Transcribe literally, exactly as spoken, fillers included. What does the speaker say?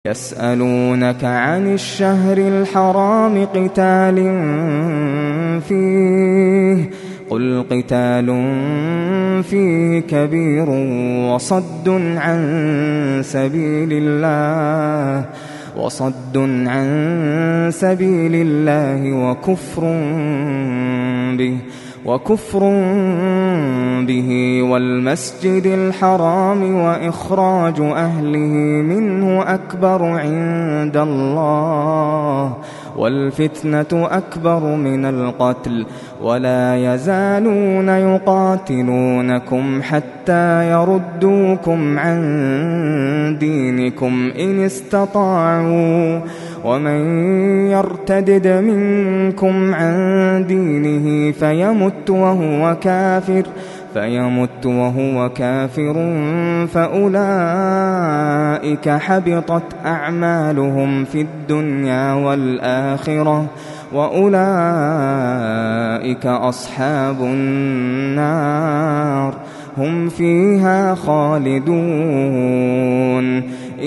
يسألونك عن الشهر الحرام قتال فيه قل قتال فيه كبير وصد عن سبيل الله وصد عن سبيل الله وكفر به وكفر به والمسجد الحرام وإخراج أهله منه أكبر عند الله والفتنة أكبر من القتل ولا يزالون يقاتلونكم حتى يردوكم عن دينكم إن استطاعوا ومن يرتدد منكم عن دينه فيمت وهو كافر فيمت وهو كافر فأولئك حبطت أعمالهم في الدنيا والآخرة وأولئك أصحاب النار هم فيها خالدون.